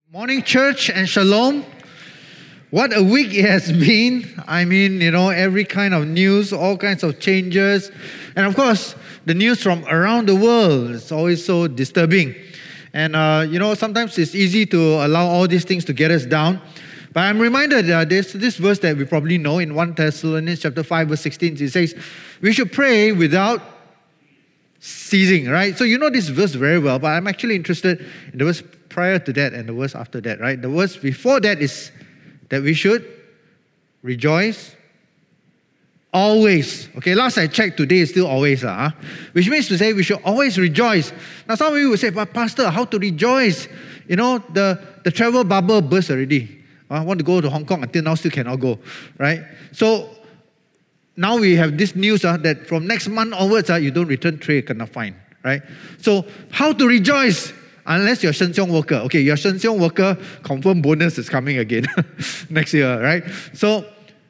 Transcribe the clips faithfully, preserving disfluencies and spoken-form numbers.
Morning, church, and shalom. What a week it has been. I mean, you know, every kind of news, all kinds of changes. And of course, the news from around the world is always so disturbing. And, uh, you know, sometimes it's easy to allow all these things to get us down. But I'm reminded uh, there's this verse that we probably know in First Thessalonians chapter five, verse sixteen. It says, we should pray without ceasing, right? So you know this verse very well, but I'm actually interested in the verse prior to that and the verse after that, right? The verse before that is that we should rejoice always. Okay, last I checked, today is still always, uh, huh? Which means to say we should always rejoice. Now some of you will say, but Pastor, how to rejoice? You know, the, the travel bubble burst already. I want to go to Hong Kong, until now still cannot go, right? So now we have this news uh, that from next month onwards, uh, you don't return tray, cannot find, right? So how to rejoice? Unless you're Sheng Siong worker. Okay, you're Sheng Siong worker, confirm bonus is coming again next year, right? So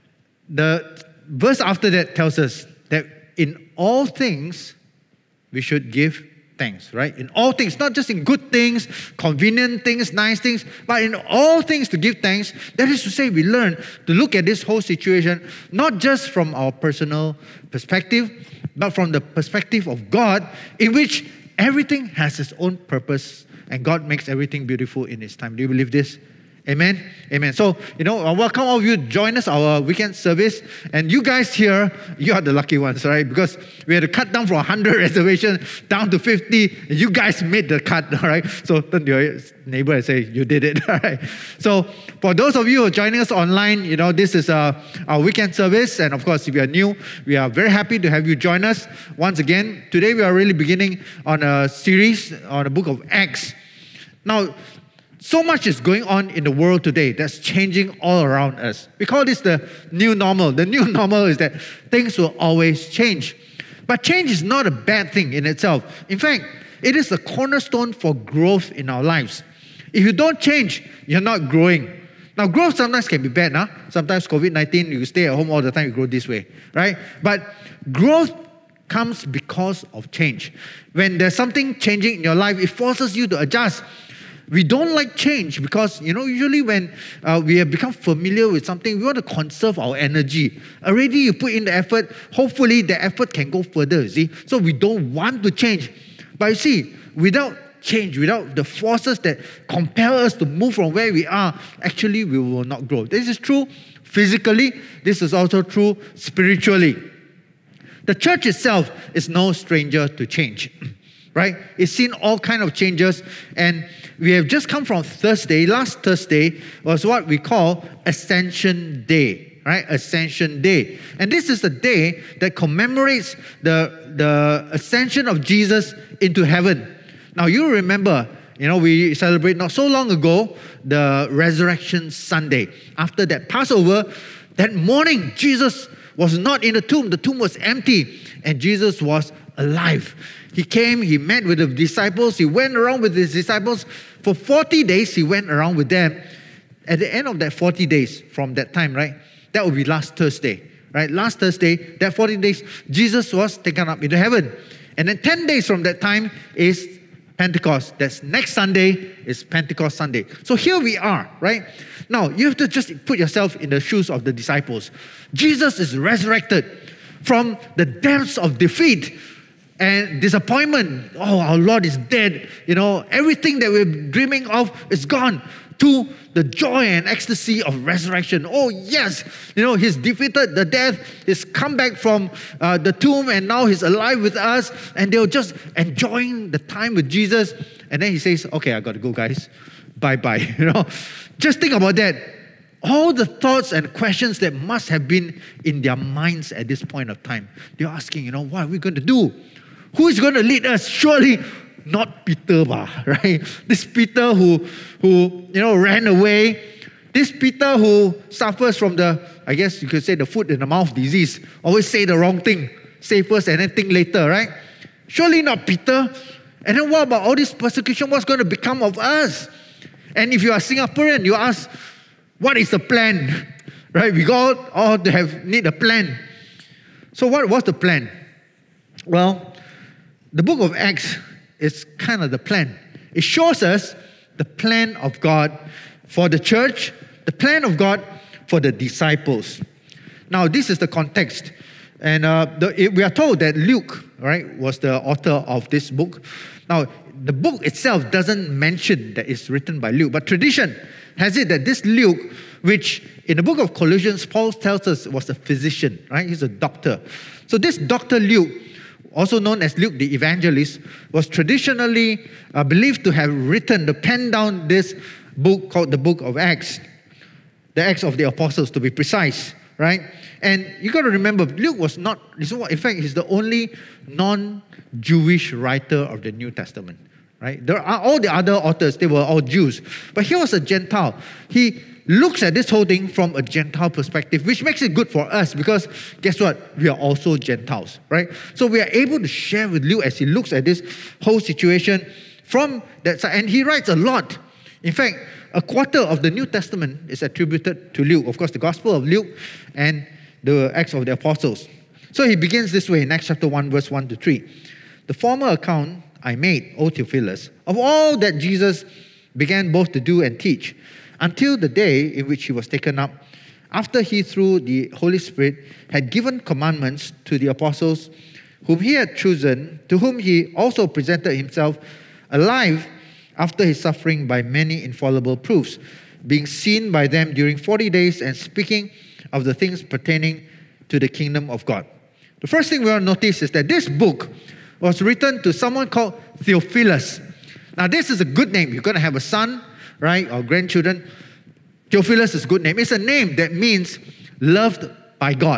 the verse after that tells us that in all things, we should give thanks, right? In all things, not just in good things, convenient things, nice things, but in all things to give thanks. That is to say, we learn to look at this whole situation, not just from our personal perspective, but from the perspective of God, in which everything has its own purpose and God makes everything beautiful in His time. Do you believe this? Amen? Amen. So, you know, I welcome all of you to join us, our weekend service. And you guys here, you are the lucky ones, right? Because we had to cut down from one hundred reservations down to fifty. And you guys made the cut, all right? So turn to your neighbor and say, you did it, all right? So for those of you who are joining us online, you know, this is uh, our weekend service. And of course, if you are new, we are very happy to have you join us once again. Today, we are really beginning on a series on the book of Acts. Now, so much is going on in the world today that's changing all around us. We call this the new normal. The new normal is that things will always change. But change is not a bad thing in itself. In fact, it is a cornerstone for growth in our lives. If you don't change, you're not growing. Now, growth sometimes can be bad. Huh? Sometimes COVID nineteen, you stay at home all the time, you grow this way, right? But growth comes because of change. When there's something changing in your life, it forces you to adjust. We don't like change because, you know, usually when uh, we have become familiar with something, we want to conserve our energy. Already you put in the effort, hopefully the effort can go further, you see. So we don't want to change. But you see, without change, without the forces that compel us to move from where we are, actually we will not grow. This is true physically. This is also true spiritually. The church itself is no stranger to change. Right? It's seen all kinds of changes, and we have just come from Thursday. Last Thursday was what we call Ascension Day, right? Ascension Day. And this is the day that commemorates the, the ascension of Jesus into heaven. Now, you remember, you know, we celebrate not so long ago the Resurrection Sunday. After that Passover, that morning, Jesus was not in the tomb. The tomb was empty, and Jesus was alive. He came, he met with the disciples, he went around with his disciples. For forty days, he went around with them. At the end of that forty days, from that time, right, that would be last Thursday, right? Last Thursday, that forty days, Jesus was taken up into heaven. And then ten days from that time is Pentecost. That's next Sunday is Pentecost Sunday. So here we are, right? Now, you have to just put yourself in the shoes of the disciples. Jesus is resurrected from the depths of defeat and disappointment. Oh, our Lord is dead. You know, everything that we're dreaming of is gone, to the joy and ecstasy of resurrection. Oh, yes, you know, He's defeated the death. He's come back from uh, the tomb, and now He's alive with us. And they're just enjoying the time with Jesus. And then He says, okay, I got to go, guys. Bye-bye. You know, just think about that. All the thoughts and questions that must have been in their minds at this point of time. They're asking, you know, what are we going to do? Who is going to lead us? Surely not Peter, right? This Peter who, who you know, ran away. This Peter who suffers from the, I guess you could say, the foot and the mouth disease. Always say the wrong thing. Say first and then think later, right? Surely not Peter. And then what about all this persecution? What's going to become of us? And if you are Singaporean, you ask, what is the plan? Right? We all, all have need a plan. So what was the plan? Well, the book of Acts is kind of the plan. It shows us the plan of God for the church, the plan of God for the disciples. Now, this is the context. And uh, the, it, we are told that Luke, right, was the author of this book. Now, the book itself doesn't mention that it's written by Luke, but tradition has it that this Luke, which in the book of Colossians, Paul tells us was a physician, right? He's a doctor. So this Doctor Luke, also known as Luke the Evangelist, was traditionally uh, believed to have written, to pen down this book called the Book of Acts, the Acts of the Apostles to be precise, right? And you got to remember, Luke was not, in fact, he's the only non-Jewish writer of the New Testament, right? There are all the other authors, they were all Jews. But he was a Gentile. He looks at this whole thing from a Gentile perspective, which makes it good for us because guess what? We are also Gentiles, right? So we are able to share with Luke as he looks at this whole situation from that side. And he writes a lot. In fact, a quarter of the New Testament is attributed to Luke. Of course, the Gospel of Luke and the Acts of the Apostles. So he begins this way in Acts chapter one, verse one to three. The former account I made, O Theophilus, of all that Jesus began both to do and teach, until the day in which he was taken up, after he, through the Holy Spirit, had given commandments to the apostles whom he had chosen, to whom he also presented himself alive after his suffering by many infallible proofs, being seen by them during forty days and speaking of the things pertaining to the kingdom of God. The first thing we want to notice is that this book was written to someone called Theophilus. Now, this is a good name. You're going to have a son, right, or grandchildren. Theophilus is a good name. It's a name that means loved by God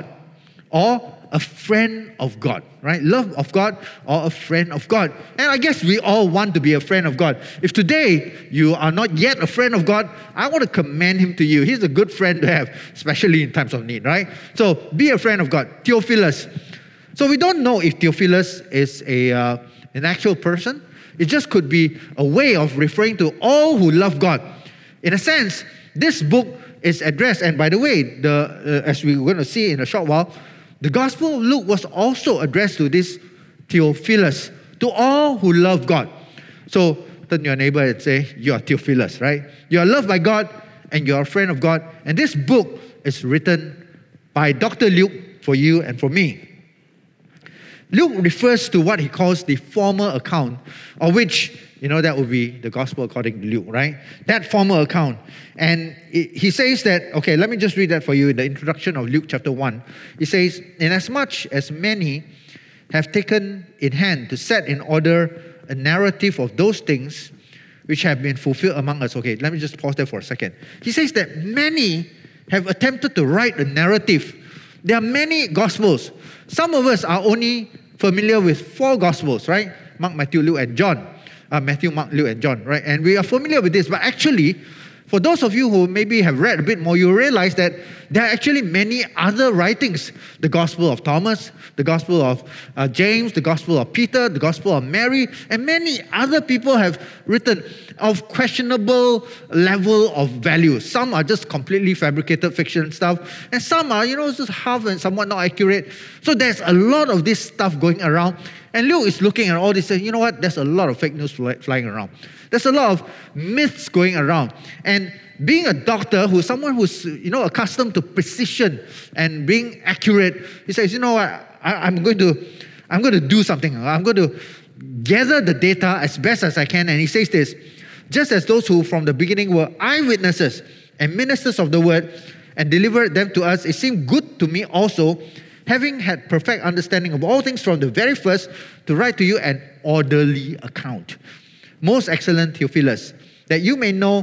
or a friend of God, right? Love of God or a friend of God. And I guess we all want to be a friend of God. If today you are not yet a friend of God, I want to commend him to you. He's a good friend to have, especially in times of need, right? So be a friend of God. Theophilus. So we don't know if Theophilus is a uh, an actual person. It just could be a way of referring to all who love God. In a sense, this book is addressed, and by the way, the uh, as we're going to see in a short while, the Gospel of Luke was also addressed to this Theophilus, to all who love God. So turn to your neighbor and say, you are Theophilus, right? You are loved by God and you are a friend of God. And this book is written by Doctor Luke for you and for me. Luke refers to what he calls the former account, of which, you know, that would be the Gospel according to Luke, right? That former account. And he says that, okay, let me just read that for you in the introduction of Luke chapter one. He says, inasmuch as many have taken in hand to set in order a narrative of those things which have been fulfilled among us. Okay, let me just pause there for a second. He says that many have attempted to write a narrative. There are many Gospels. Some of us are only familiar with four Gospels, right? Mark, Matthew, Luke, and John. Uh, Matthew, Mark, Luke, and John, right? And we are familiar with this. But actually, for those of you who maybe have read a bit more, you realize that there are actually many other writings. The Gospel of Thomas, the Gospel of uh, James, the Gospel of Peter, the Gospel of Mary, and many other people have written of questionable level of value. Some are just completely fabricated fiction stuff, and some are, you know, just half and somewhat not accurate. So there's a lot of this stuff going around. And Luke is looking at all this and saying, you know what, there's a lot of fake news flying around. There's a lot of myths going around. And being a doctor, who's someone who's, you know, accustomed to precision and being accurate, he says, you know what, I, I'm going to, I'm going to do something. I'm going to gather the data as best as I can. And he says this, just as those who from the beginning were eyewitnesses and ministers of the word and delivered them to us, it seemed good to me also, having had perfect understanding of all things from the very first, to write to you an orderly account. Most excellent Theophilus, that you may know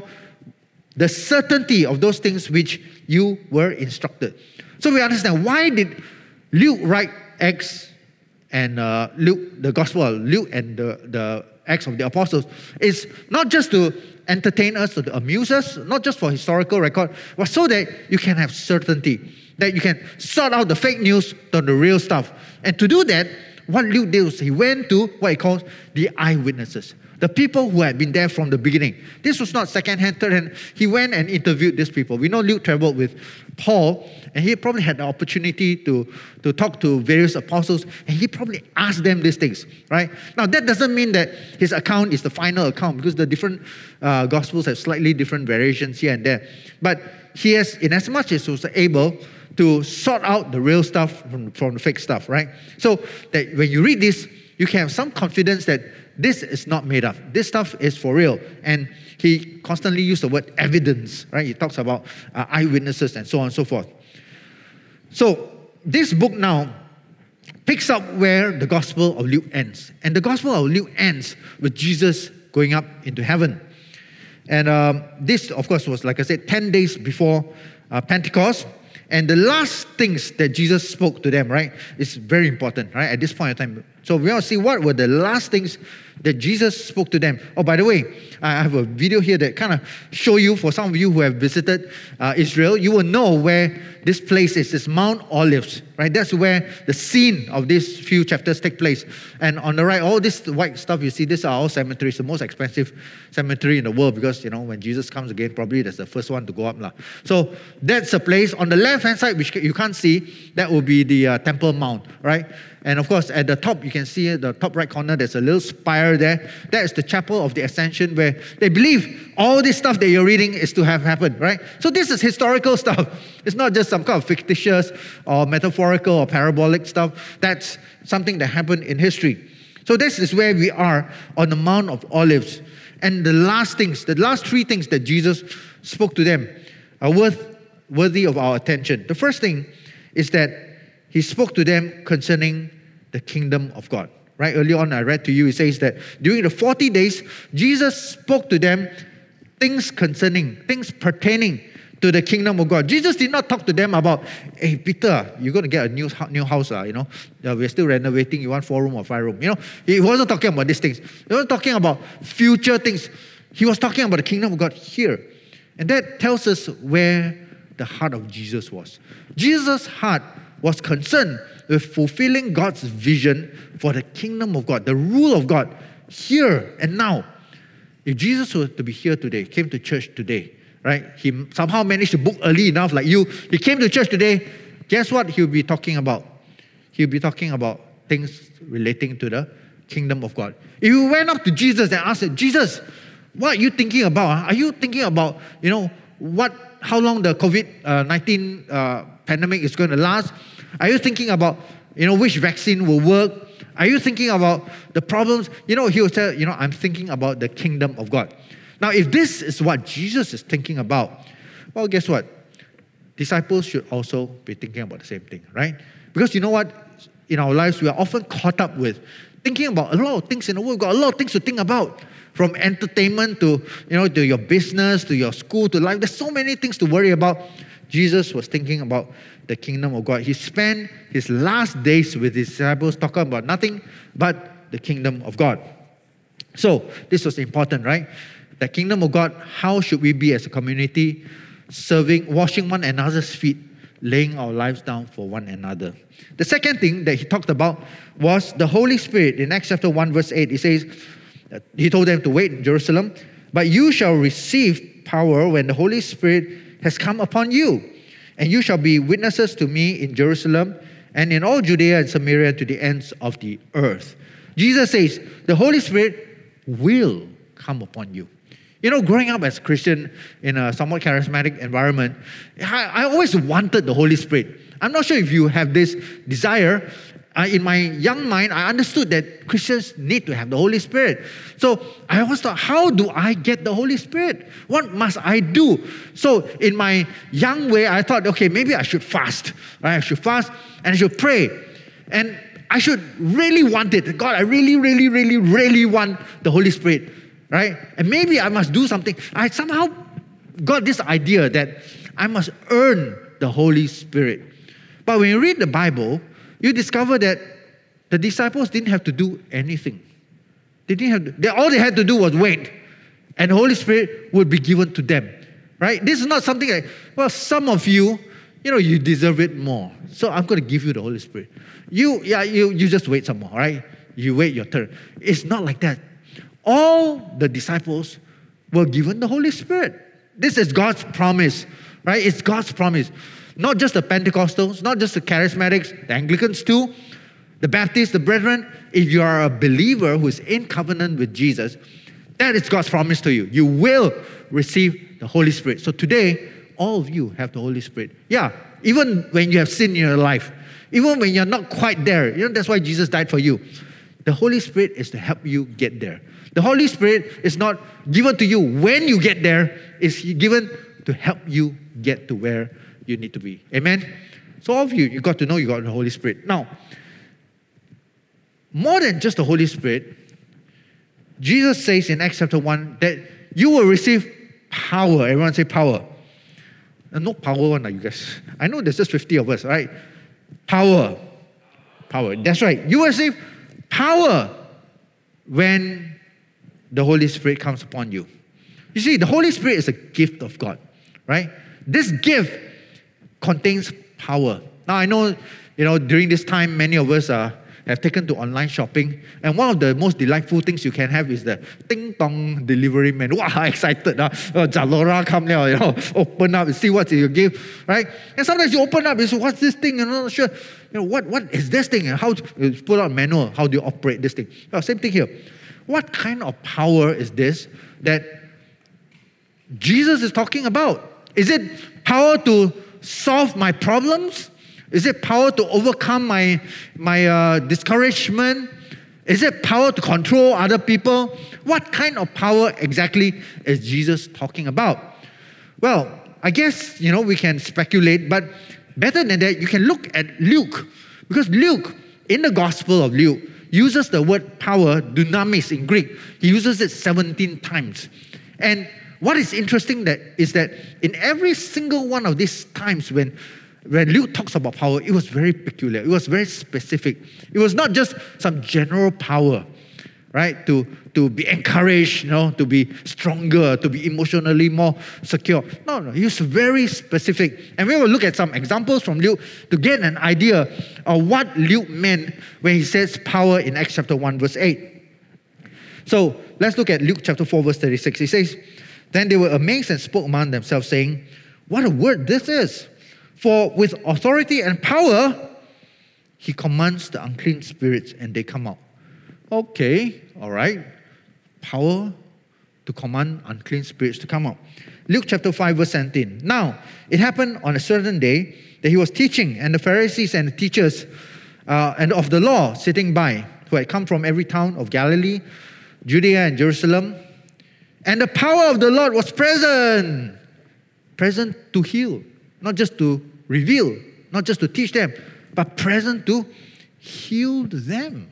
the certainty of those things which you were instructed. So we understand, why did Luke write Acts and uh, Luke, the Gospel of Luke and the, the Acts of the Apostles? It's not just to entertain us, or to amuse us, not just for historical record, but so that you can have certainty, that you can sort out the fake news from the real stuff. And to do that, what Luke did was he went to what he calls the eyewitnesses, the people who had been there from the beginning. This was not second-hand, third-hand. He went and interviewed these people. We know Luke traveled with Paul, and he probably had the opportunity to, to talk to various apostles, and he probably asked them these things, right? Now, that doesn't mean that his account is the final account, because the different uh, Gospels have slightly different variations here and there. But he has, in as much as he was able to sort out the real stuff from, from the fake stuff, right? So that when you read this, you can have some confidence that this is not made up. This stuff is for real. And he constantly used the word evidence, right? He talks about uh, eyewitnesses and so on and so forth. So this book now picks up where the Gospel of Luke ends. And the Gospel of Luke ends with Jesus going up into heaven. And um, this, of course, was, like I said, ten days before uh, Pentecost. And the last things that Jesus spoke to them, right, is very important, right, at this point in time. So we want to see what were the last things that Jesus spoke to them. Oh, by the way, I have a video here that kind of show you, for some of you who have visited uh, Israel, you will know where this place is. It's Mount Olives, right? That's where the scene of these few chapters take place. And on the right, all this white stuff you see, these are all cemeteries, the most expensive cemetery in the world, because, you know, when Jesus comes again, probably that's the first one to go up. Lah. So that's a place. On the left-hand side, which you can't see, that will be the uh, Temple Mount, right? And of course, at the top, you can see the top right corner, there's a little spire there. That is the Chapel of the Ascension, where they believe all this stuff that you're reading is to have happened, right? So this is historical stuff. It's not just some kind of fictitious or metaphorical or parabolic stuff. That's something that happened in history. So this is where we are on the Mount of Olives. And the last things, the last three things that Jesus spoke to them are worth, worthy of our attention. The first thing is that he spoke to them concerning the kingdom of God. Right, earlier on I read to you, it says that during the forty days, Jesus spoke to them things concerning, things pertaining to the kingdom of God. Jesus did not talk to them about, hey, Peter, you're going to get a new, new house, uh, you know, uh, we're still renovating, you want four room or five room. You know, he wasn't talking about these things. He wasn't talking about future things. He was talking about the kingdom of God here. And that tells us where the heart of Jesus was. Jesus' heart was concerned with fulfilling God's vision for the kingdom of God, the rule of God, here and now. If Jesus were to be here today, came to church today, right? He somehow managed to book early enough like you. He came to church today. Guess what he'll be talking about? He'll be talking about things relating to the kingdom of God. If you went up to Jesus and asked him, Jesus, what are you thinking about? Are you thinking about, you know, what, how long the COVID nineteen uh, pandemic is going to last? Are you thinking about, you know, which vaccine will work? Are you thinking about the problems? You know, he will tell, you know, I'm thinking about the kingdom of God. Now, if this is what Jesus is thinking about, well, guess what? Disciples should also be thinking about the same thing, right? Because you know what? In our lives, we are often caught up with thinking about a lot of things in the world. We've got a lot of things to think about. From entertainment to, you know, to your business, to your school, to life. There's so many things to worry about. Jesus was thinking about the kingdom of God. He spent his last days with his disciples talking about nothing but the kingdom of God. So, this was important, right? The kingdom of God, how should we be as a community? Serving, washing one another's feet, laying our lives down for one another. The second thing that he talked about was the Holy Spirit. In Acts chapter one, verse eight, he says, he told them to wait in Jerusalem, but you shall receive power when the Holy Spirit has come upon you. And you shall be witnesses to me in Jerusalem and in all Judea and Samaria to the ends of the earth. Jesus says, the Holy Spirit will come upon you. You know, growing up as a Christian in a somewhat charismatic environment, I, I always wanted the Holy Spirit. I'm not sure if you have this desire. Uh, in my young mind, I understood that Christians need to have the Holy Spirit. So I always thought, how do I get the Holy Spirit? What must I do? So in my young way, I thought, okay, maybe I should fast. Right? I should fast and I should pray. And I should really want it. God, I really, really, really, really want the Holy Spirit. Right? And maybe I must do something. I somehow got this idea that I must earn the Holy Spirit. But when you read the Bible, you discover that the disciples didn't have to do anything. They didn't have to, they, all they had to do was wait, and the Holy Spirit would be given to them. Right? This is not something like, well, some of you, you know, you deserve it more. So I'm going to give you the Holy Spirit. You, yeah, you, you just wait some more, right? You wait your turn. It's not like that. all the disciples were given the Holy Spirit. This is God's promise, right? It's God's promise. Not just the Pentecostals, not just the Charismatics, the Anglicans too, the Baptists, the Brethren. If you are a believer who is in covenant with Jesus, that is God's promise to you. You will receive the Holy Spirit. So today, all of you have the Holy Spirit. Yeah, even when you have sin in your life, even when you're not quite there, you know, that's why Jesus died for you. The Holy Spirit is to help you get there. The Holy Spirit is not given to you when you get there, it's given to help you get to where you need to be. Amen? So all of you, you got to know you got the Holy Spirit. Now, more than just the Holy Spirit, Jesus says in Acts chapter one that you will receive power. Everyone say power. No power one, you guys. I know there's just fifty of us, right? Power. Power. That's right. You will receive power when the Holy Spirit comes upon you. You see, the Holy Spirit is a gift of God, right? This gift contains power. Now, I know, you know, during this time, many of us are have taken to online shopping. And one of the most delightful things you can have is the Ding Dong delivery man. Wow, excited. Uh, uh, Zalora come now, you know, open up and see what's in your gift, right? And sometimes you open up and say, what's this thing? You're not sure. You know, what, what is this thing? And how you put out a manual, how do you operate this thing? Oh, same thing here. What kind of power is this that Jesus is talking about? Is it power to solve my problems? Is it power to overcome my, my uh, discouragement? Is it power to control other people? What kind of power exactly is Jesus talking about? Well, I guess, you know, we can speculate, but better than that, you can look at Luke. Because Luke, in the Gospel of Luke, uses the word power, dunamis in Greek. He uses it seventeen times. And what is interesting that is that in every single one of these times when When Luke talks about power, it was very peculiar. It was very specific. It was not just some general power, right? To, to be encouraged, you know, to be stronger, to be emotionally more secure. No, no, it was very specific. And we will look at some examples from Luke to get an idea of what Luke meant when he says power in Acts chapter one, verse eight. So let's look at Luke chapter four, verse thirty-six. He says, "Then they were amazed and spoke among themselves, saying, 'What a word this is! For with authority and power, he commands the unclean spirits and they come out.'" Okay, all right. Power to command unclean spirits to come out. Luke chapter five, verse seventeen. "Now, it happened on a certain day that he was teaching, and the Pharisees and the teachers uh, and of the law sitting by, who had come from every town of Galilee, Judea and Jerusalem. And the power of the Lord was present, present to heal. Not just to reveal, not just to teach them, but present to heal them."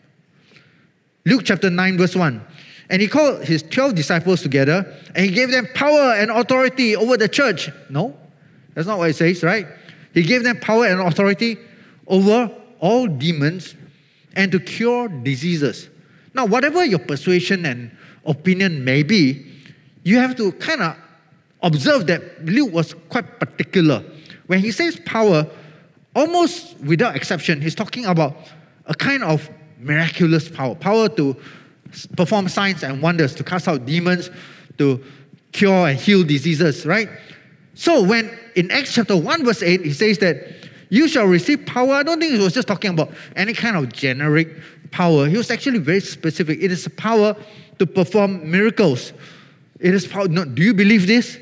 Luke chapter nine, verse one. "And he called his twelve disciples together, and he gave them power and authority over the church." No, that's not what it says, right? He gave them power and authority over all demons and to cure diseases. Now, whatever your persuasion and opinion may be, you have to kind of observe that Luke was quite particular. When he says power, almost without exception, he's talking about a kind of miraculous power. Power to perform signs and wonders, to cast out demons, to cure and heal diseases, right? So when in Acts chapter one, verse eight, he says that you shall receive power, I don't think he was just talking about any kind of generic power. He was actually very specific. It is a power to perform miracles. It is power. No, do you believe this?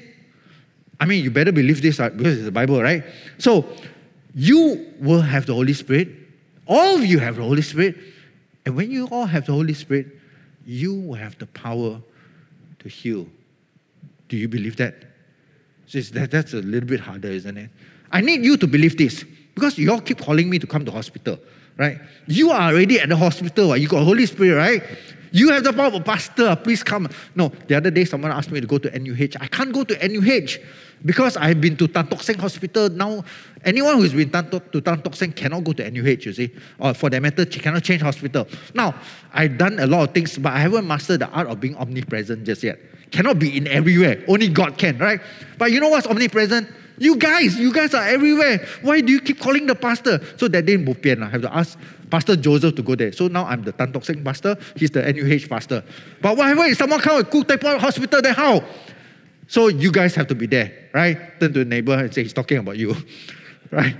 I mean, you better believe this because it's the Bible, right? So, you will have the Holy Spirit. All of you have the Holy Spirit. And when you all have the Holy Spirit, you will have the power to heal. Do you believe that? So that that's a little bit harder, isn't it? I need you to believe this because you all keep calling me to come to hospital, right? You are already at the hospital. Right? You got Holy Spirit, right? You have the power, pastor, please come. No, the other day someone asked me to go to N U H. I can't go to N U H because I've been to Tan Tock Seng Hospital. Now, anyone who's been to Tan Tock Seng cannot go to N U H, you see. Or for that matter, cannot change hospital. Now, I've done a lot of things, but I haven't mastered the art of being omnipresent just yet. Cannot be in everywhere. Only God can, right? But you know what's omnipresent? You guys, you guys are everywhere. Why do you keep calling the pastor? So that day, bo pian, I have to ask Pastor Joseph to go there. So now I'm the Tan Tock Seng pastor. He's the N U H pastor. But whatever, if someone come to Kuk Tai Po Hospital, then how? So you guys have to be there, right? Turn to the neighbor and say, he's talking about you, right?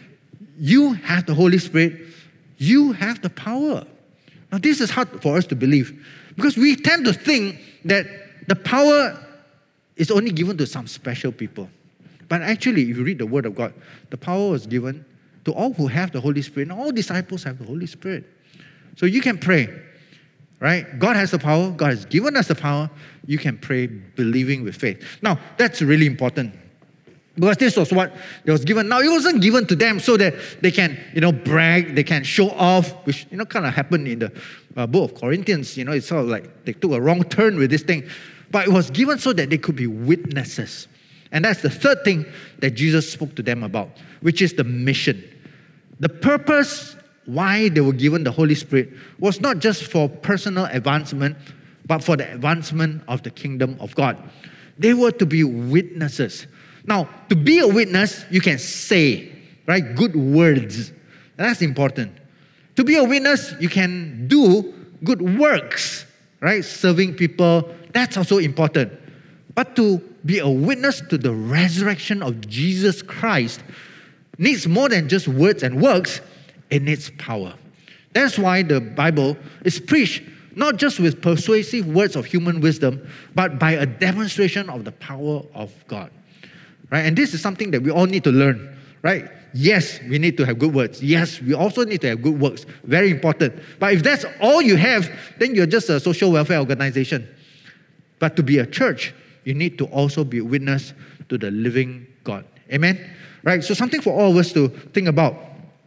You have the Holy Spirit. You have the power. Now, this is hard for us to believe because we tend to think that the power is only given to some special people. But actually, if you read the Word of God, the power was given to all who have the Holy Spirit. And all disciples have the Holy Spirit. So you can pray, right? God has the power. God has given us the power. You can pray believing with faith. Now, that's really important. Because this was what they was given. Now, it wasn't given to them so that they can, you know, brag, they can show off, which, you know, kind of happened in the uh, book of Corinthians. You know, it's sort of like they took a wrong turn with this thing. But it was given so that they could be witnesses. And that's the third thing that Jesus spoke to them about, which is the mission. The purpose why they were given the Holy Spirit was not just for personal advancement, but for the advancement of the kingdom of God. They were to be witnesses. Now, to be a witness, you can say, right, good words. That's important. To be a witness, you can do good works, right? Serving people, that's also important. But to be a witness to the resurrection of Jesus Christ needs more than just words and works, it needs power. That's why the Bible is preached not just with persuasive words of human wisdom, but by a demonstration of the power of God. Right? And this is something that we all need to learn, right? Yes, we need to have good words. Yes, we also need to have good works. Very important. But if that's all you have, then you're just a social welfare organization. But to be a church, you need to also be a witness to the living God. Amen? Right? So something for all of us to think about.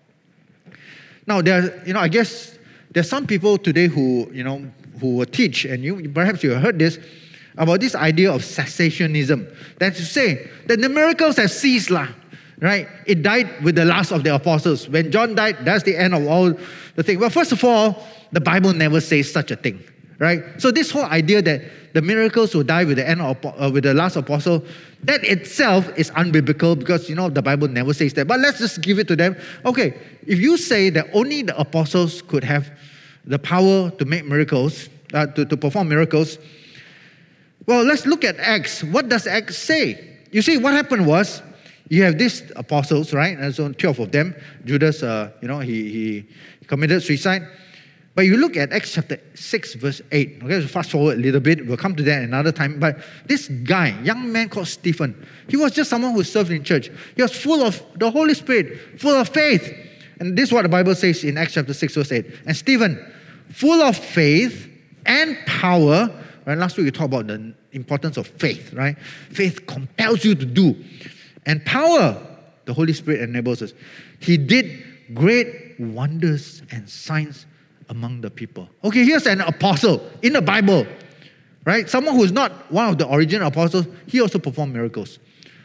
Now, there, you know, I guess there's some people today who, you know, who will teach, and you perhaps you have heard this, about this idea of cessationism. That's to say that the miracles have ceased, lah, right? It died with the last of the apostles. When John died, that's the end of all the thing. Well, first of all, the Bible never says such a thing, right? So this whole idea that the miracles will die with the end of uh, with the last apostle, that itself is unbiblical because, you know, the Bible never says that. But let's just give it to them. Okay, if you say that only the apostles could have the power to make miracles, uh, to, to perform miracles, well, let's look at Acts. What does Acts say? You see, what happened was, you have these apostles, right? And so twelve of them. Judas, uh, you know, he, he committed suicide. But you look at Acts chapter six, verse eight. Okay, so fast forward a little bit. We'll come to that another time. But this guy, young man called Stephen, he was just someone who served in church. He was full of the Holy Spirit, full of faith. And this is what the Bible says in Acts chapter six, verse eight. And Stephen, full of faith and power. Right? Last week we talked about the importance of faith, right? Faith compels you to do. And power, the Holy Spirit enables us. He did great wonders and signs among the people. Okay, here's an apostle in the Bible, right? Someone who's not one of the original apostles, he also performed miracles.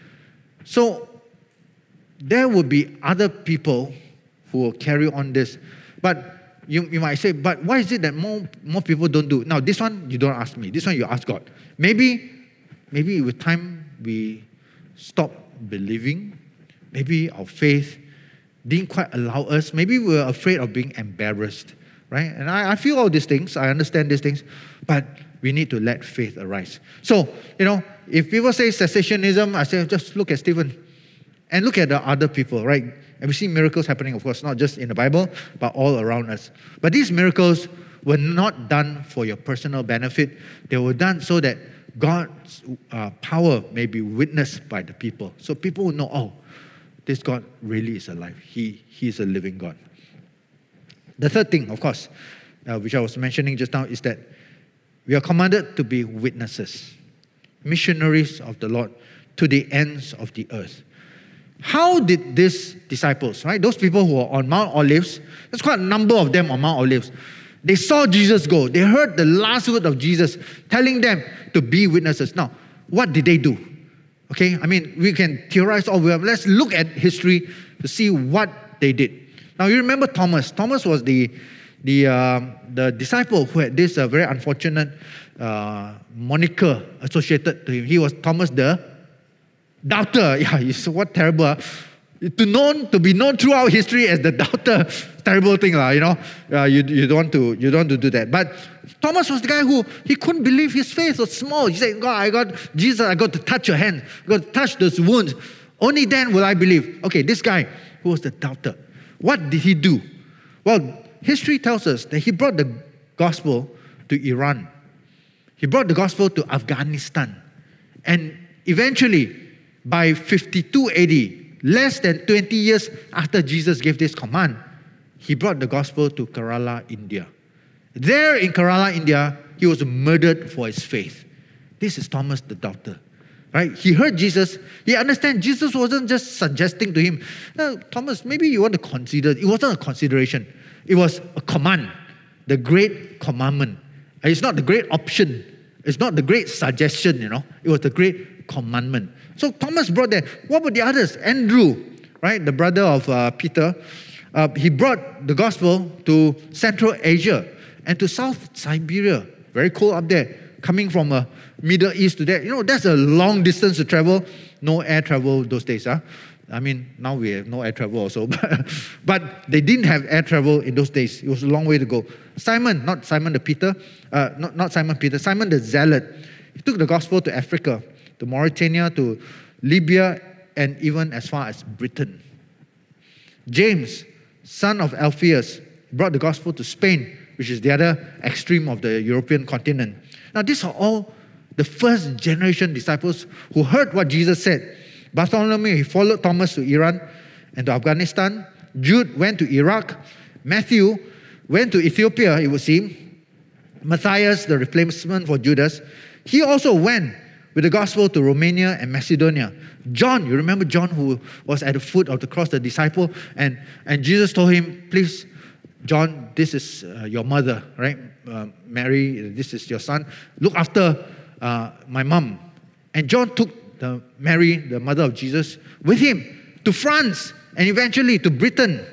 So there will be other people who will carry on this. But You, you might say, but why is it that more, more people don't do? Now, this one, you don't ask me. This one, you ask God. Maybe, maybe with time, we stop believing. Maybe our faith didn't quite allow us. Maybe we were afraid of being embarrassed, right? And I, I feel all these things. I understand these things. But we need to let faith arise. So, you know, if people say cessationism, I say, just look at Stephen. And look at the other people, right? And we see miracles happening, of course, not just in the Bible, but all around us. But these miracles were not done for your personal benefit. They were done so that God's uh, power may be witnessed by the people. So people will know, oh, this God really is alive. He, he is a living God. The third thing, of course, uh, which I was mentioning just now, is that we are commanded to be witnesses, missionaries of the Lord to the ends of the earth. How did these disciples, right, those people who were on Mount Olives, there's quite a number of them on Mount Olives, they saw Jesus go. They heard the last word of Jesus telling them to be witnesses. Now, what did they do? Okay, I mean, we can theorize all we have. Let's look at history to see what they did. Now, you remember Thomas. Thomas was the, the, uh, the disciple who had this uh, very unfortunate uh, moniker associated to him. He was Thomas the Doubter, yeah, it's what terrible. Uh, to known to be known throughout history as the doubter, terrible thing, lah. You know, uh, you you don't want to you don't want to do that. But Thomas was the guy who he couldn't believe his faith was small. He said, "God, I got Jesus. I got to touch your hand. I got to touch those wounds. Only then will I believe." Okay, this guy who was the doubter, what did he do? Well, history tells us that he brought the gospel to Iran. He brought the gospel to Afghanistan, and eventually, by fifty-two A D, less than twenty years after Jesus gave this command, he brought the gospel to Kerala, India. There in Kerala, India, he was murdered for his faith. This is Thomas the doubter, right? He heard Jesus. He understand Jesus wasn't just suggesting to him, no, Thomas, maybe you want to consider. It wasn't a consideration. It was a command, the great commandment. It's not the great option. It's not the great suggestion, you know. It was the great commandment. So Thomas brought that. What about the others? Andrew, right, the brother of uh, Peter, uh, he brought the gospel to Central Asia and to South Siberia. Very cold up there. Coming from a Middle East to there. You know, that's a long distance to travel. No air travel those days. Huh? I mean, now we have no air travel also. But they didn't have air travel in those days. It was a long way to go. Simon, not Simon the Peter, uh, not, not Simon Peter, Simon the Zealot. He took the gospel to Africa, to Mauritania, to Libya, and even as far as Britain. James, son of Alphaeus, brought the gospel to Spain, which is the other extreme of the European continent. Now, these are all the first generation disciples who heard what Jesus said. Bartholomew, he followed Thomas to Iran and to Afghanistan. Jude went to Iraq. Matthew went to Ethiopia, it would seem. Matthias, the replacement for Judas, he also went with the gospel to Romania and Macedonia. John, you remember John who was at the foot of the cross, the disciple, and, and Jesus told him, please, John, this is uh, your mother, right? Uh, Mary, this is your son. Look after uh, my mom. And John took the Mary, the mother of Jesus, with him to France and eventually to Britain.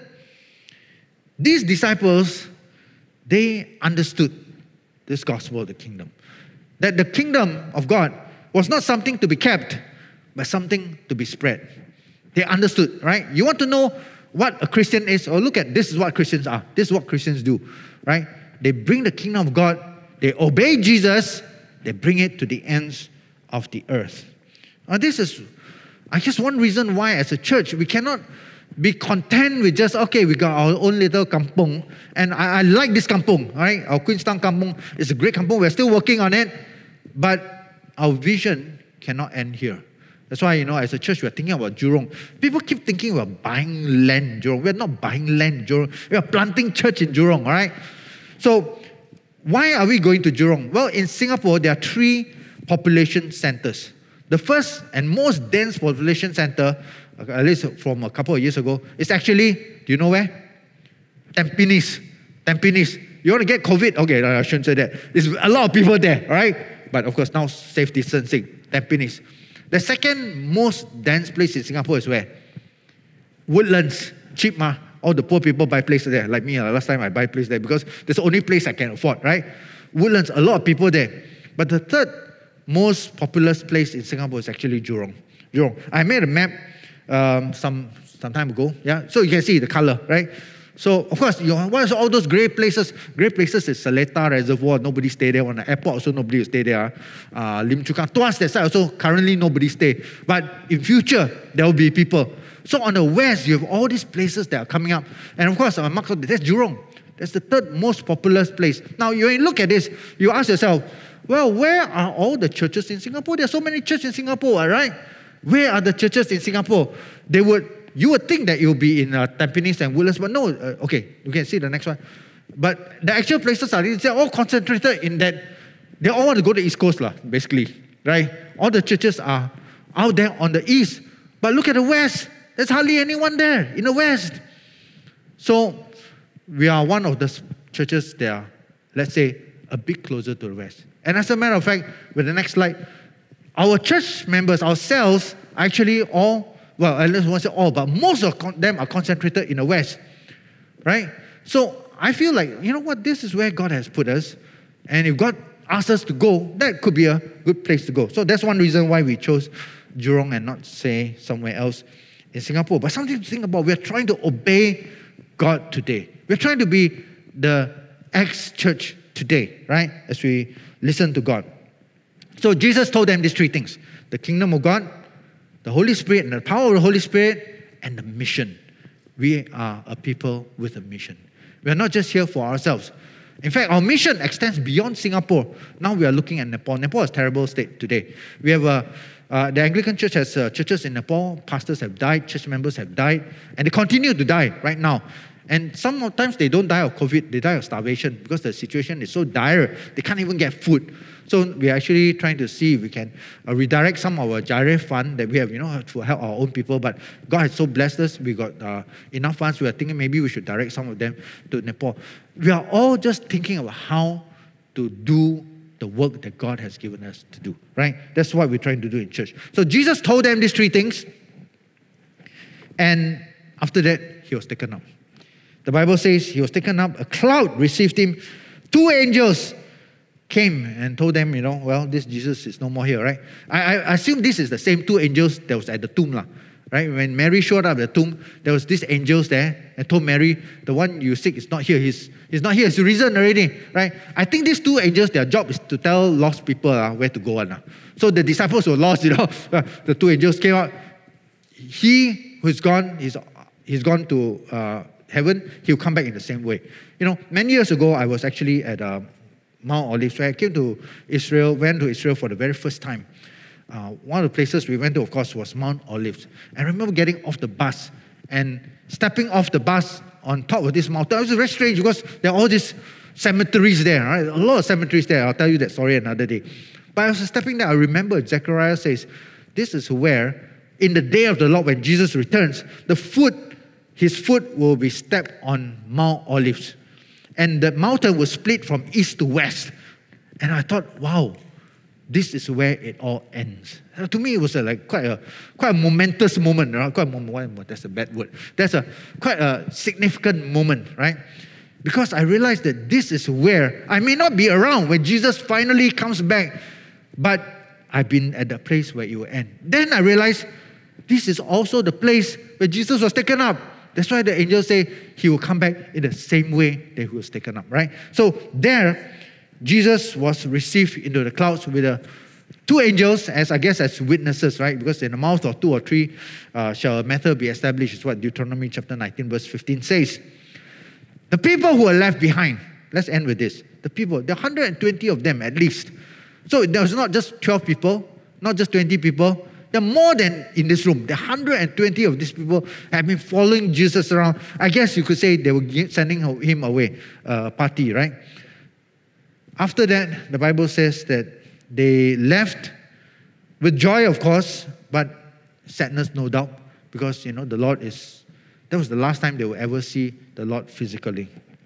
These disciples, they understood this gospel of the kingdom. That the kingdom of God was not something to be kept, but something to be spread. They understood, right? You want to know what a Christian is? Or look at, this is what Christians are. This is what Christians do, right? They bring the kingdom of God, they obey Jesus, they bring it to the ends of the earth. Now this is, I guess, one reason why as a church, we cannot be content with just, okay, we got our own little kampong, and I, I like this kampong, all right? Our Queenstown kampong is a great kampong. We're still working on it, but our vision cannot end here. That's why, you know, as a church, we're thinking about Jurong. People keep thinking we're buying land in Jurong. We're not buying land in Jurong. We are planting church in Jurong, all right? So, why are we going to Jurong? Well, in Singapore, there are three population centers. The first and most dense population center, at least from a couple of years ago, is actually, do you know where? Tampines. Tampines. You want to get COVID? Okay, no, I shouldn't say that. There's a lot of people there, all right? But of course, now safe distancing. Tampines. The second most dense place in Singapore is where? Woodlands. Cheap, ma. All the poor people buy places there. Like me, uh, last time I buy place there because that's the only place I can afford, right? Woodlands, a lot of people there. But the third most populous place in Singapore is actually Jurong. Jurong. I made a map um, some some time ago. Yeah, so you can see the color, right? So of course, you know, what is all those great places? Great places is Seletar Reservoir. Nobody stay there. On the airport, also nobody will stay there. Uh, Lim Chu Kang, Tuas, that side also currently nobody stay. But in future, there will be people. So on the west, you have all these places that are coming up. And of course, uh, Mark, that's Jurong. That's the third most populous place. Now, you look at this, you ask yourself, well, where are all the churches in Singapore? There are so many churches in Singapore, right? Where are the churches in Singapore? They would, you would think that it would be in uh, Tampines and Woodlands, but no. Uh, okay, you can see the next one. But the actual places are they're all concentrated in that. They all want to go to the East Coast, lah, basically, right? All the churches are out there on the east. But look at the west. There's hardly anyone there in the west. So we are one of the churches that are, let's say, a bit closer to the west. And as a matter of fact, with the next slide, our church members, ourselves, actually all, well, I don't want to say all, but most of them are concentrated in the west, right? So I feel like, you know what, this is where God has put us. And if God asks us to go, that could be a good place to go. So that's one reason why we chose Jurong and not say somewhere else in Singapore. But something to think about. We're trying to obey God today. We're trying to be the ex-church today, right? As we listen to God. So Jesus told them these three things. The kingdom of God, the Holy Spirit, and the power of the Holy Spirit, and the mission. We are a people with a mission. We are not just here for ourselves. In fact, our mission extends beyond Singapore. Now we are looking at Nepal. Nepal is a terrible state today. We have a, uh, the Anglican Church has uh, churches in Nepal. Pastors have died. Church members have died. And they continue to die right now. And sometimes they don't die of COVID. They die of starvation because the situation is so dire. They can't even get food. So we are actually trying to see if we can uh, redirect some of our Jireh fund that we have, you know, to help our own people. But God has so blessed us. We got uh, enough funds. We are thinking maybe we should direct some of them to Nepal. We are all just thinking about how to do the work that God has given us to do, right? That's what we're trying to do in church. So Jesus told them these three things. And after that, he was taken up. The Bible says he was taken up. A cloud received him. Two angels came and told them, you know, well, this Jesus is no more here, right? I, I assume this is the same two angels that was at the tomb, lah, right? When Mary showed up at the tomb, there was these angels there and told Mary, the one you seek is not here. He's, he's not here. He's risen already, right? I think these two angels, their job is to tell lost people uh, where to go. Uh. So the disciples were lost, you know. The two angels came out. He who's gone, he's, he's gone to uh, heaven. He'll come back in the same way. You know, many years ago, I was actually at Uh, Mount Olives, where I came to Israel, went to Israel for the very first time. Uh, one of the places we went to, of course, was Mount Olives. I remember getting off the bus and stepping off the bus on top of this mountain. It was very strange because there are all these cemeteries there, right? A lot of cemeteries there. I'll tell you that story another day. But as I was stepping there, I remember Zechariah says, this is where, in the day of the Lord, when Jesus returns, the foot, his foot will be stepped on Mount Olives. And the mountain was split from east to west. And I thought, wow, this is where it all ends. To me, it was a, like quite a quite a momentous moment. Right? Quite a moment, that's a bad word. That's a quite a significant moment, right? Because I realized that this is where I may not be around when Jesus finally comes back, but I've been at the place where it will end. Then I realized this is also the place where Jesus was taken up. That's why the angels say he will come back in the same way that he was taken up, right? So there, Jesus was received into the clouds with the two angels, as I guess as witnesses, right? Because in the mouth of two or three uh, shall a matter be established, is what Deuteronomy chapter nineteen verse fifteen says. The people who are left behind, let's end with this. The people, there are one hundred twenty of them at least. So there's not just twelve people, not just twenty people. There are more than in this room. There are one hundred twenty of these people have been following Jesus around. I guess you could say they were sending him away, a uh, party, right? After that, the Bible says that they left with joy, of course, but sadness, no doubt, because, you know, the Lord is, that was the last time they will ever see the Lord physically.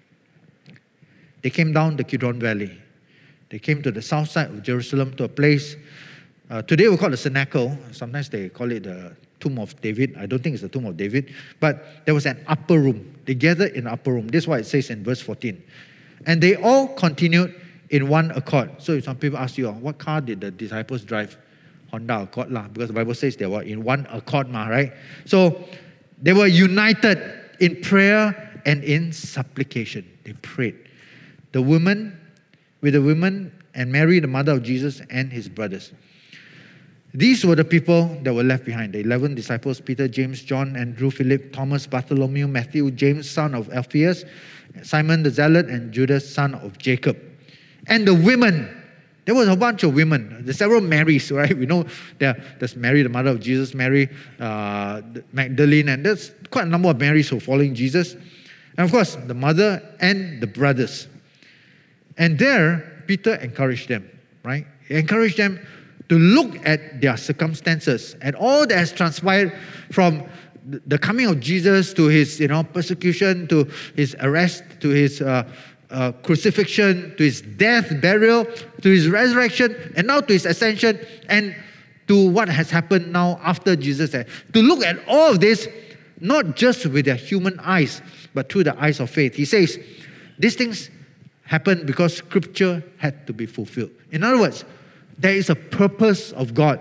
They came down the Kidron Valley. They came to the south side of Jerusalem, to a place Uh, today we call it the Cenacle. Sometimes they call it the Tomb of David. I don't think it's the Tomb of David. But there was an upper room. They gathered in the upper room. This is what it says in verse fourteen. And they all continued in one accord. So if some people ask you, oh, what car did the disciples drive? Honda Accord lah. Because the Bible says they were in one accord, ma, right? So they were united in prayer and in supplication. They prayed. The women, with the women and Mary, the mother of Jesus, and his brothers. These were the people that were left behind. The eleven disciples, Peter, James, John, Andrew, Philip, Thomas, Bartholomew, Matthew, James, son of Alphaeus, Simon the Zealot, and Judas, son of Jacob. And the women, there was a bunch of women. There's several Marys, right? We know there, there's Mary, the mother of Jesus, Mary, uh, Magdalene, and there's quite a number of Marys who are following Jesus. And of course, the mother and the brothers. And there, Peter encouraged them, right? He encouraged them to look at their circumstances and all that has transpired from the coming of Jesus to his, you know, persecution, to his arrest, to his uh, uh, crucifixion, to his death, burial, to his resurrection, and now to his ascension, and to what has happened now after Jesus. To look at all of this, not just with their human eyes, but through the eyes of faith. He says, these things happened because Scripture had to be fulfilled. In other words, there is a purpose of God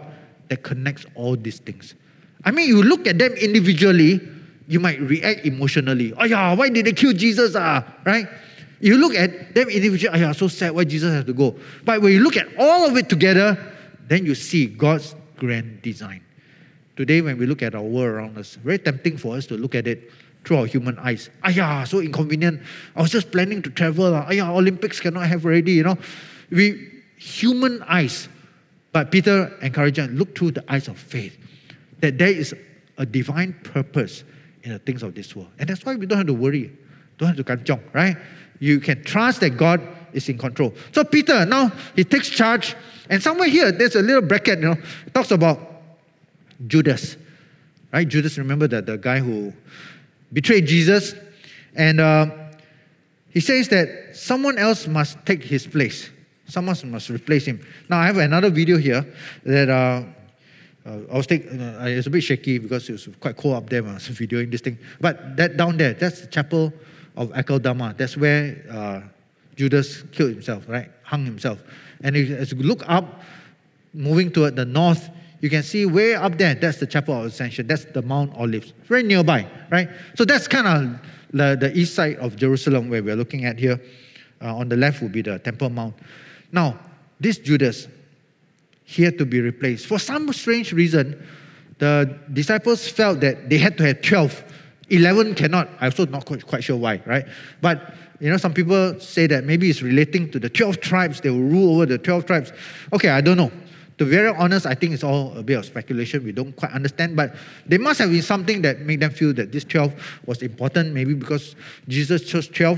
that connects all these things. I mean, you look at them individually, you might react emotionally. Oh yeah, why did they kill Jesus? Ah, right? You look at them individually, oh yeah, so sad, why Jesus has to go? But when you look at all of it together, then you see God's grand design. Today, when we look at our world around us, very tempting for us to look at it through our human eyes. Ah yeah, so inconvenient. I was just planning to travel. Ah yeah, Olympics cannot have already, you know. We, human eyes. But Peter encouraged us, look through the eyes of faith. That there is a divine purpose in the things of this world. And that's why we don't have to worry. Don't have to kanchong, right? You can trust that God is in control. So Peter, now he takes charge. And somewhere here, there's a little bracket, you know, it talks about Judas. Right? Judas, remember that the guy who betrayed Jesus. And uh, he says that someone else must take his place. Someone must replace him. Now, I have another video here that uh, uh, I was taking, uh, it's a bit shaky because it was quite cold up there when I was videoing this thing. But that down there, that's the chapel of Akeldama. That's where uh, Judas killed himself, right? Hung himself. And if, as you look up, moving toward the north, you can see way up there, that's the chapel of Ascension. That's the Mount Olives. Very nearby, right? So that's kind of the, the east side of Jerusalem where we're looking at here. Uh, on the left would be the Temple Mount. Now, this Judas, he had to be replaced. For some strange reason, the disciples felt that they had to have twelve. eleven cannot. I'm also not quite, quite sure why, right? But, you know, some people say that maybe it's relating to the twelve tribes. They will rule over the twelve tribes. Okay, I don't know. To be very honest, I think it's all a bit of speculation. We don't quite understand. But there must have been something that made them feel that this twelve was important. Maybe because Jesus chose twelve.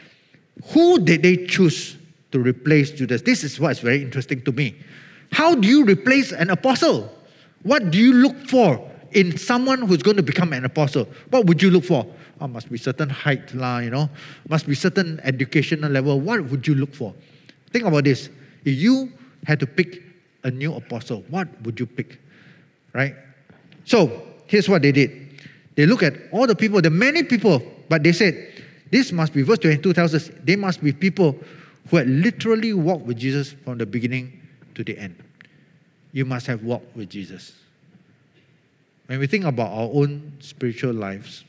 Who did they choose to replace Judas? This is what's very interesting to me. How do you replace an apostle? What do you look for in someone who's going to become an apostle? What would you look for? Oh, must be certain height, lah, you know. Must be certain educational level. What would you look for? Think about this. If you had to pick a new apostle, what would you pick? Right? So, here's what they did. They look at all the people, the many people, but they said, this must be, verse twenty-two tells us, they must be people who had literally walked with Jesus from the beginning to the end. You must have walked with Jesus. When we think about our own spiritual lives,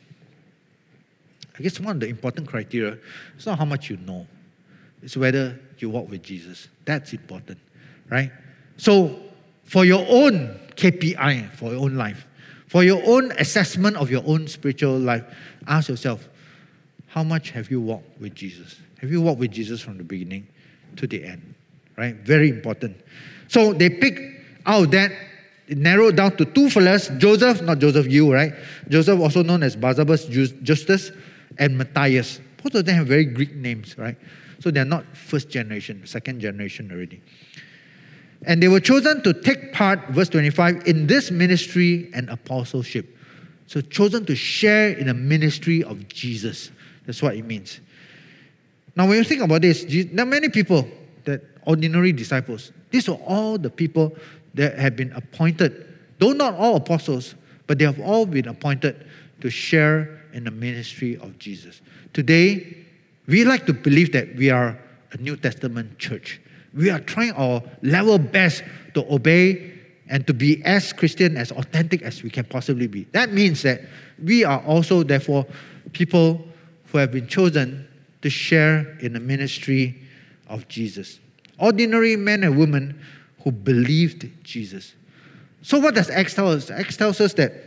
I guess one of the important criteria is not how much you know. It's whether you walk with Jesus. That's important, right? So, for your own K P I, for your own life, for your own assessment of your own spiritual life, ask yourself, how much have you walked with Jesus? Have you walked with Jesus from the beginning to the end? Right? Very important. So they picked out of that, it narrowed down to two fellows, Joseph, not Joseph you, right? Joseph, also known as Barsabbas, Justus, and Matthias. Both of them have very Greek names, right? So they're not first generation, second generation already. And they were chosen to take part, verse twenty-five, in this ministry and apostleship. So chosen to share in the ministry of Jesus. That's what it means. Now, when you think about this, there are many people, that ordinary disciples. These are all the people that have been appointed, though not all apostles, but they have all been appointed to share in the ministry of Jesus. Today, we like to believe that we are a New Testament church. We are trying our level best to obey and to be as Christian, as authentic as we can possibly be. That means that we are also, therefore, people who have been chosen to share in the ministry of Jesus. Ordinary men and women who believed Jesus. So what does Acts tell us? Acts tells us that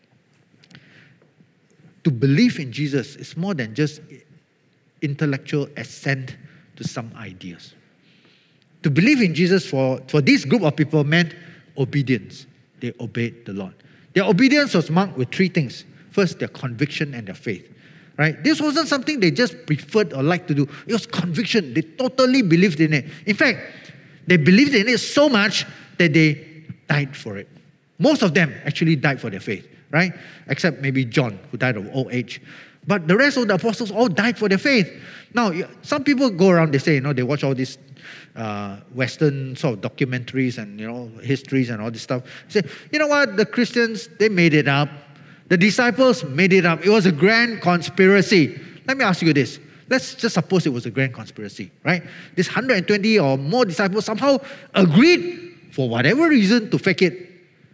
to believe in Jesus is more than just intellectual assent to some ideas. To believe in Jesus for, for this group of people meant obedience. They obeyed the Lord. Their obedience was marked with three things. First, their conviction and their faith. Right? This wasn't something they just preferred or liked to do. It was conviction. They totally believed in it. In fact, they believed in it so much that they died for it. Most of them actually died for their faith, right? Except maybe John, who died of old age. But the rest of the apostles all died for their faith. Now, some people go around, they say, you know, they watch all these uh, Western sort of documentaries and, you know, histories and all this stuff. They say, you know what, the Christians, they made it up. The disciples made it up. It was a grand conspiracy. Let me ask you this. Let's just suppose it was a grand conspiracy, right? This one hundred twenty or more disciples somehow agreed, for whatever reason, to fake it.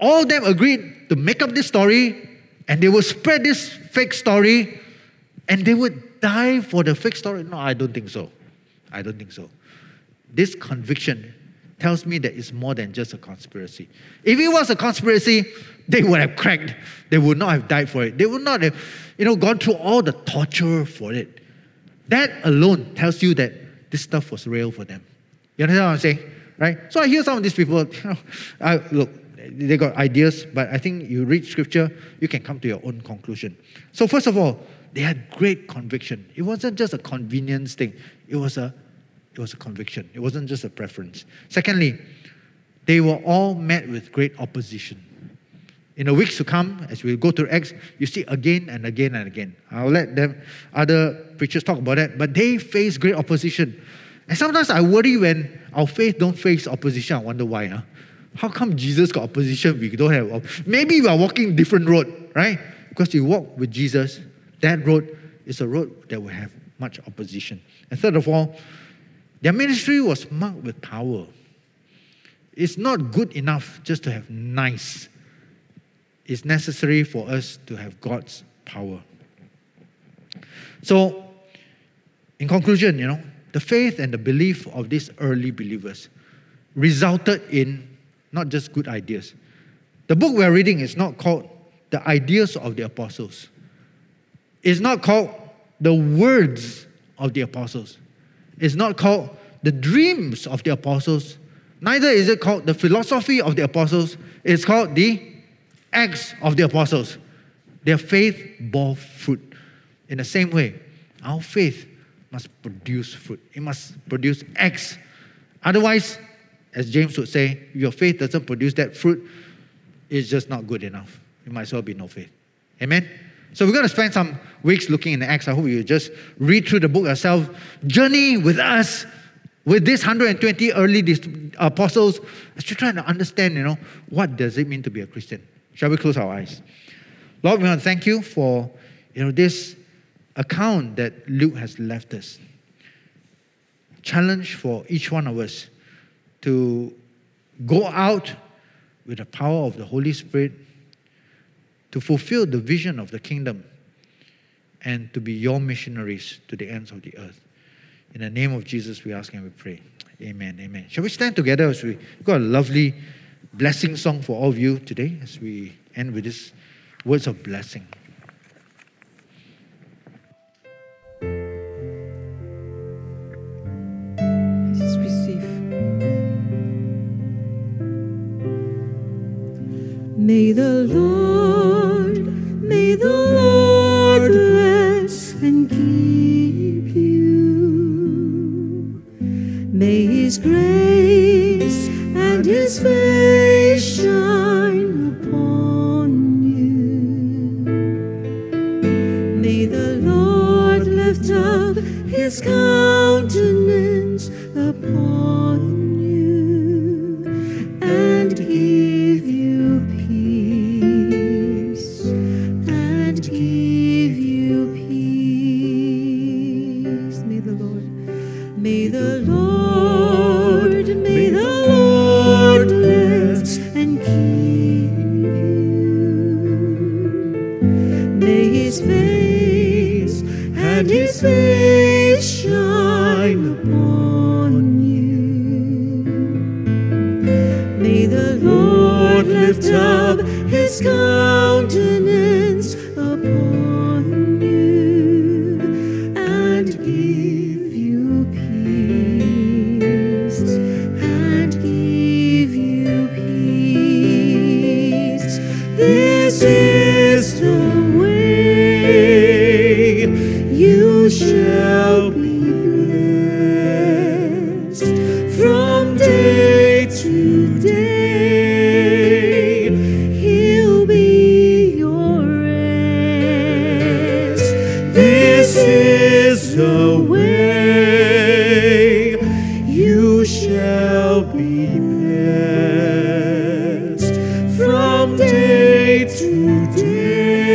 all of them agreed to make up this story, and they would spread this fake story, and they would die for the fake story. No, I don't think so. I don't think so. This conviction tells me that it's more than just a conspiracy. If it was a conspiracy, they would have cracked. They would not have died for it. They would not have, you know, gone through all the torture for it. That alone tells you that this stuff was real for them. You understand what I'm saying? Right? So I hear some of these people, you know, I, look, they got ideas, but I think you read scripture, you can come to your own conclusion. So first of all, they had great conviction. It wasn't just a convenience thing. It was a, it was a conviction. It wasn't just a preference. Secondly, they were all met with great opposition. In the weeks to come, as we go through Acts, you see again and again and again. I'll let them, other preachers talk about that, but they face great opposition. And sometimes I worry when our faith don't face opposition. I wonder why. Huh? How come Jesus got opposition? We don't have. Maybe we are walking different road, right? Because you walk with Jesus, that road is a road that will have much opposition. And third of all, their ministry was marked with power. It's not good enough just to have nice. It's necessary for us to have God's power. So, in conclusion, you know, the faith and the belief of these early believers resulted in not just good ideas. The book we're reading is not called The Ideas of the Apostles. It's not called The Words of the Apostles. It's not called The Dreams of the Apostles. Neither is it called The Philosophy of the Apostles. It's called The Acts of the Apostles. Their faith bore fruit. In the same way, our faith must produce fruit. It must produce acts. Otherwise, as James would say, if your faith doesn't produce that fruit, it's just not good enough. It might as well be no faith. Amen? So we're going to spend some weeks looking in the Acts. I hope you just read through the book yourself. Journey with us, with these one hundred twenty early apostles, as you're trying to understand, you know, what does it mean to be a Christian? Shall we close our eyes? Lord, we want to thank you for, you know, this account that Luke has left us. Challenge for each one of us to go out with the power of the Holy Spirit to fulfill the vision of the kingdom and to be your missionaries to the ends of the earth. In the name of Jesus, we ask and we pray. Amen, amen. Shall we stand together as we got a lovely blessing song for all of you today as we end with these words of blessing. Let's receive. May the Lord, may the Lord bless and keep you. May His grace and His face shine upon you. May the Lord lift up His countenance upon you and give you peace, and give you peace. May the Lord, may the Lord, may the Lord bless and keep you. May His face and His face shine upon you. May the Lord lift up His countenance upon you and give you peace, and give you peace. This is the way you shall be blessed from day to day. He'll be your rest. This is the way you shall be blessed from day to day.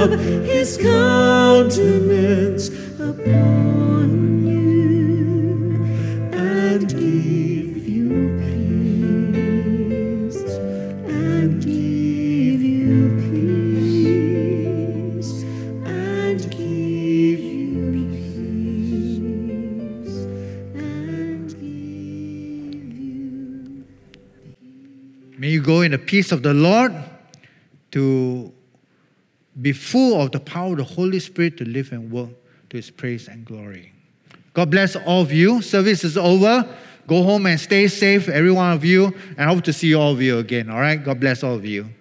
up his countenance upon you and give you peace, and give you peace, and give you peace, and give you. May you go in the peace of the Lord to be full of the power of the Holy Spirit to live and work to His praise and glory. God bless all of you. Service is over. Go home and stay safe, every one of you, and I hope to see all of you again. All right? God bless all of you.